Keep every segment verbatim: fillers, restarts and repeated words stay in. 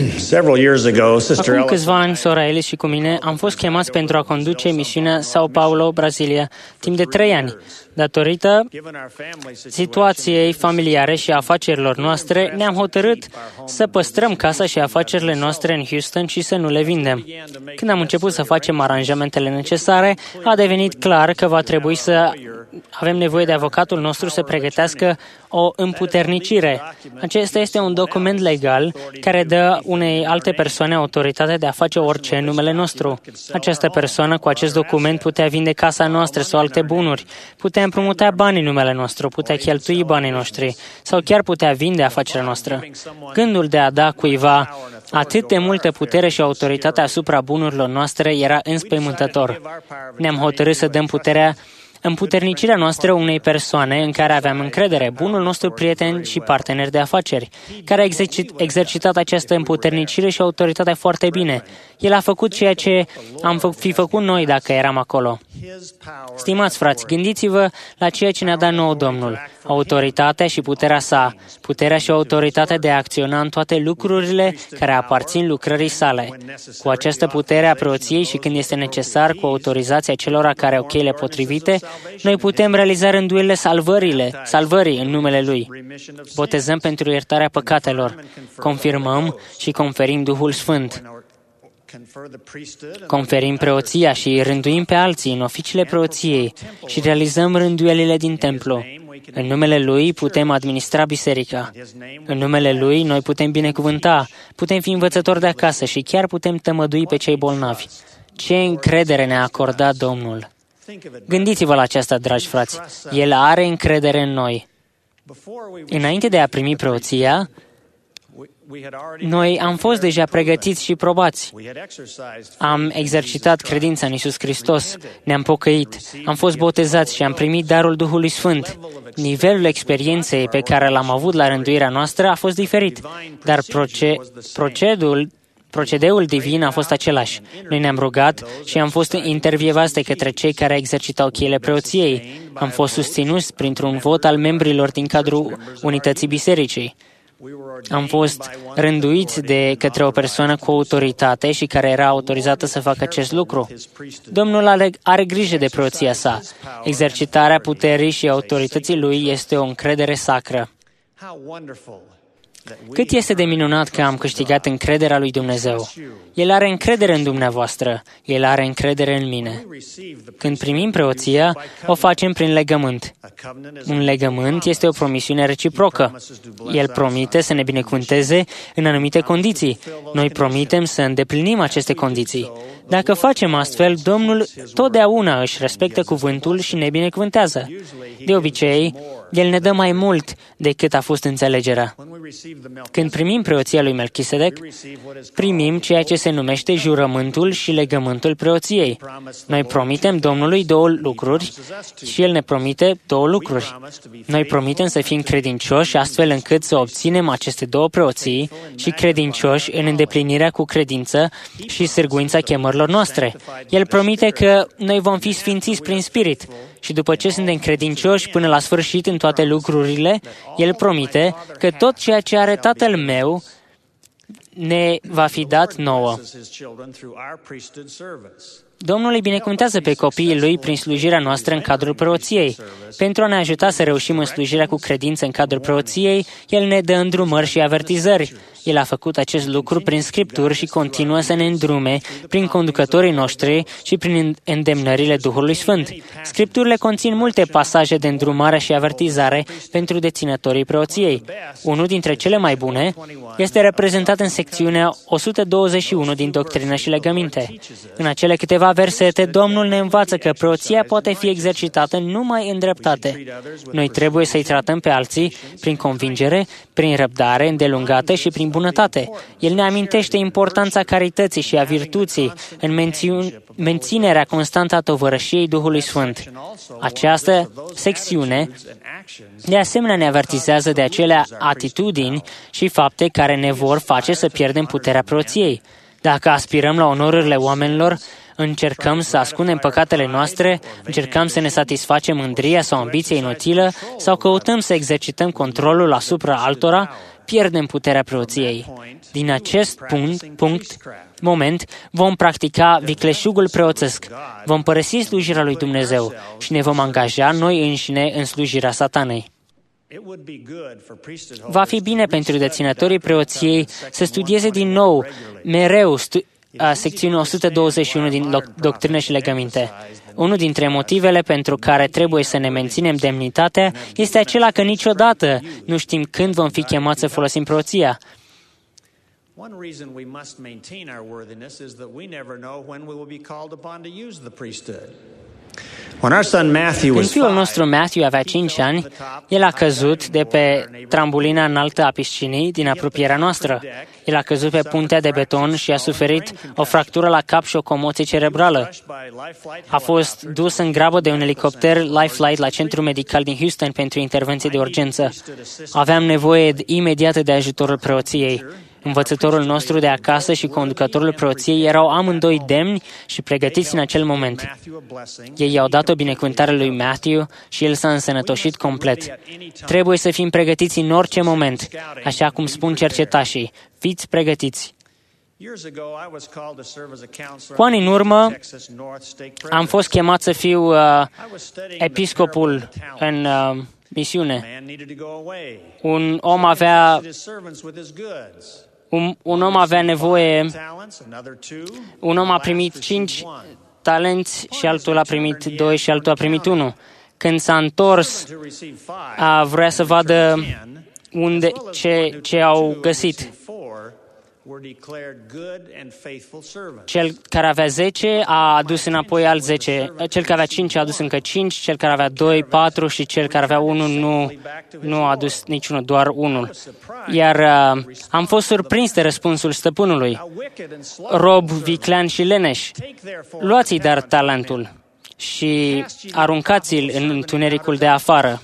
Several years ago, Sister Acum Ellis câțiva ani, sora Ellis și cu mine am fost chemați pentru a conduce misiunea Sao Paulo, Brazilia, timp de trei ani. Datorită situației familiare și afacerilor noastre, ne-am hotărât să păstrăm casa și afacerile noastre în Houston și să nu le vindem. Când am început să facem aranjamentele necesare, a devenit clar că va trebui să avem nevoie de avocatul nostru să pregătească o împuternicire. Acesta este un document legal care dă unei alte persoane autoritatea de a face orice în numele nostru. Această persoană cu acest document putea vinde casa noastră sau alte bunuri, putea împrumuta bani în numele nostru, putea cheltui banii noștri sau chiar putea vinde afacerea noastră. Gândul de a da cuiva atât de multă putere și autoritate asupra bunurilor noastre era înspăimântător. Ne-am hotărât să dăm puterea împuternicirea noastră unei persoane în care aveam încredere, bunul nostru prieten și partener de afaceri, care a exercit, exercitat această împuternicire și autoritate foarte bine. El a făcut ceea ce am fă, fi făcut noi dacă eram acolo. Stimați frați, gândiți-vă la ceea ce ne-a dat nouă Domnul, autoritatea și puterea sa, puterea și autoritatea de a acționa în toate lucrurile care aparțin lucrării sale. Cu această putere a preoției și când este necesar, cu autorizația celor care au cheile potrivite, noi putem realiza rânduielile salvările, salvării în numele Lui. Botezăm pentru iertarea păcatelor, confirmăm și conferim Duhul Sfânt. Conferim preoția și rânduim pe alții în oficiile preoției și realizăm rânduielile din templu. În numele Lui putem administra biserica. În numele Lui noi putem binecuvânta, putem fi învățători de acasă și chiar putem tămădui pe cei bolnavi. Ce încredere ne-a acordat Domnul! Gândiți-vă la aceasta, dragi frați. El are încredere în noi. Înainte de a primi preoția, noi am fost deja pregătiți și probați. Am exercitat credința în Iisus Hristos, ne-am pocăit, am fost botezați și am primit darul Duhului Sfânt. Nivelul experienței pe care l-am avut la rânduirea noastră a fost diferit, dar proce- procedul Procedeul divin a fost același. Noi ne-am rugat și am fost intervievați de către cei care exercitau cheile preoției. Am fost susținuți printr-un vot al membrilor din cadrul unității bisericii. Am fost rânduiți de către o persoană cu autoritate și care era autorizată să facă acest lucru. Domnul are, are grijă de preoția sa. Exercitarea puterii și autorității Lui este o încredere sacră. Cât este de minunat că am câștigat încrederea lui Dumnezeu. El are încredere în dumneavoastră. El are încredere în mine. Când primim preoția, o facem prin legământ. Un legământ este o promisiune reciprocă. El promite să ne binecuvânteze în anumite condiții. Noi promitem să îndeplinim aceste condiții. Dacă facem astfel, Domnul totdeauna își respectă cuvântul și ne binecuvântează. De obicei, El ne dă mai mult decât a fost înțelegerea. Când primim preoția lui Melchisedec, primim ceea ce se numește jurământul și legământul preoției. Noi promitem Domnului două lucruri și El ne promite două lucruri. Noi promitem să fim credincioși astfel încât să obținem aceste două preoții și credincioși în îndeplinirea cu credință și sârguința chemărilor noastre. El promite că noi vom fi sfințiți prin Spirit. Și după ce suntem credincioși până la sfârșit în toate lucrurile, El promite că tot ceea ce are Tatăl meu ne va fi dat nouă. Domnul îi binecuvântează pe copiii Lui prin slujirea noastră în cadrul preoției. Pentru a ne ajuta să reușim în slujirea cu credință în cadrul preoției, El ne dă îndrumări și avertizări. El a făcut acest lucru prin Scripturi și continuă să ne îndrume prin conducătorii noștri și prin îndemnările Duhului Sfânt. Scripturile conțin multe pasaje de îndrumare și avertizare pentru deținătorii preoției. Unul dintre cele mai bune este reprezentat în secțiunea o sută douăzeci și unu din Doctrină și Legăminte. În acele câteva versete, Domnul ne învață că preoția poate fi exercitată numai în dreptate. Noi trebuie să-i tratăm pe alții prin convingere, prin răbdare îndelungată și prin bunătate. El ne amintește importanța carității și a virtuții în mențiun- menținerea constantă a tovărășiei Duhului Sfânt. Această secțiune, de asemenea, ne avertizează de acele atitudini și fapte care ne vor face să pierdem puterea preoției. Dacă aspirăm la onorurile oamenilor, încercăm să ascundem păcatele noastre, încercăm să ne satisfacem mândria sau ambiția inutilă sau căutăm să exercităm controlul asupra altora, pierdem puterea preoției. Din acest punct, punct, moment, vom practica vicleșugul preoțesc, vom părăsi slujirea lui Dumnezeu și ne vom angaja noi înșine în slujirea Satanei. Va fi bine pentru deținătorii preoției să studieze din nou, mereu, stu- a, secțiunea o sută douăzeci și unu din Doctrină și Legăminte. Unul dintre motivele pentru care trebuie să ne menținem demnitatea este acela că niciodată nu știm când vom fi chemați să folosim preoția. One reason we must maintain our worthiness is that we never know when we will be called upon to use the priesthood. Când fiul nostru Matthew avea cinci ani, el a căzut de pe trambulina înaltă a piscinii din apropierea noastră. El a căzut pe puntea de beton și a suferit o fractură la cap și o comoție cerebrală. A fost dus în grabă de un elicopter Life-Flight la centrul medical din Houston pentru intervenție de urgență. Aveam nevoie imediată de ajutorul preoției. Învățătorul nostru de acasă și conducătorul preoției erau amândoi demni și pregătiți în acel moment. Ei i-au dat o binecuvântare lui Matthew și el s-a însănătoșit complet. Trebuie să fim pregătiți în orice moment, așa cum spun cercetașii. Fiți pregătiți! Cu ani în urmă, am fost chemat să fiu uh, episcopul în uh, misiune. Un om avea Un, un om avea nevoie, un om a primit cinci talenți și altul a primit doi și altul a primit unu. Când s-a întors, a vrea să vadă unde, ce, ce au găsit. Cel care avea zece a adus înapoi alt zece, cel care avea cinci a adus încă cinci, cel care avea doi, patru și cel care avea unu nu, nu a adus niciunul, doar unul. Iar uh, am fost surprins de răspunsul stăpânului. Rob, viclean și leneș, luați-i dar talentul și aruncați-l în întunericul de afară.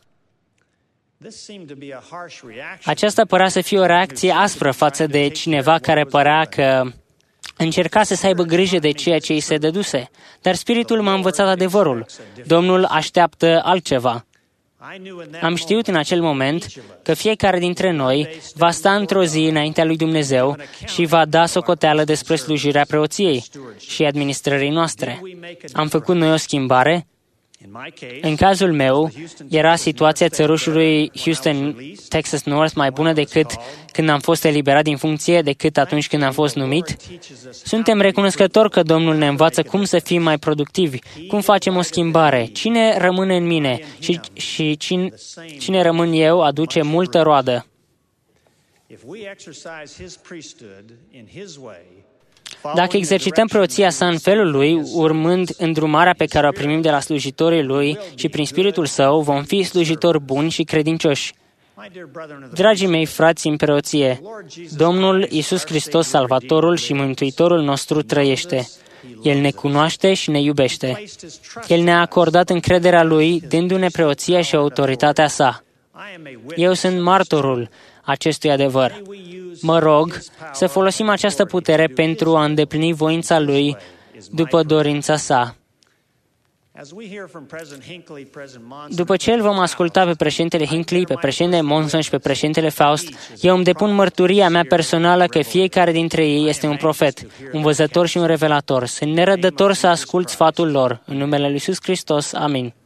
Aceasta părea să fie o reacție aspră față de cineva care părea că încercase să aibă grijă de ceea ce îi se dăduse. Dar Spiritul m-a învățat adevărul. Domnul așteaptă altceva. Am știut în acel moment că fiecare dintre noi va sta într-o zi înaintea lui Dumnezeu și va da socoteală despre slujirea preoției și administrării noastre. Am făcut noi o schimbare? În cazul meu, era situația țărușului Houston, Texas North mai bună decât când am fost eliberat din funcție, decât atunci când am fost numit? Suntem recunoscători că Domnul ne învață cum să fim mai productivi, cum facem o schimbare, cine rămâne în mine și, și cine, cine rămân eu aduce multă roadă. Dacă exercităm preoția sa în felul lui, urmând îndrumarea pe care o primim de la slujitorii lui și prin Spiritul Său, vom fi slujitori buni și credincioși. Dragii mei frați în preoție, Domnul Iisus Hristos, Salvatorul și Mântuitorul nostru, trăiește. El ne cunoaște și ne iubește. El ne-a acordat încrederea Lui, dându-ne preoția și autoritatea sa. Eu sunt martorul acestui adevăr. Mă rog să folosim această putere pentru a îndeplini voința Lui după dorința sa. După ce îl vom asculta pe președintele Hinckley, pe președintele Monson și pe președintele Faust, eu îmi depun mărturia mea personală că fiecare dintre ei este un profet, un văzător și un revelator. Sunt nerăbdător să ascult sfatul lor. În numele Lui Iisus Hristos, amin.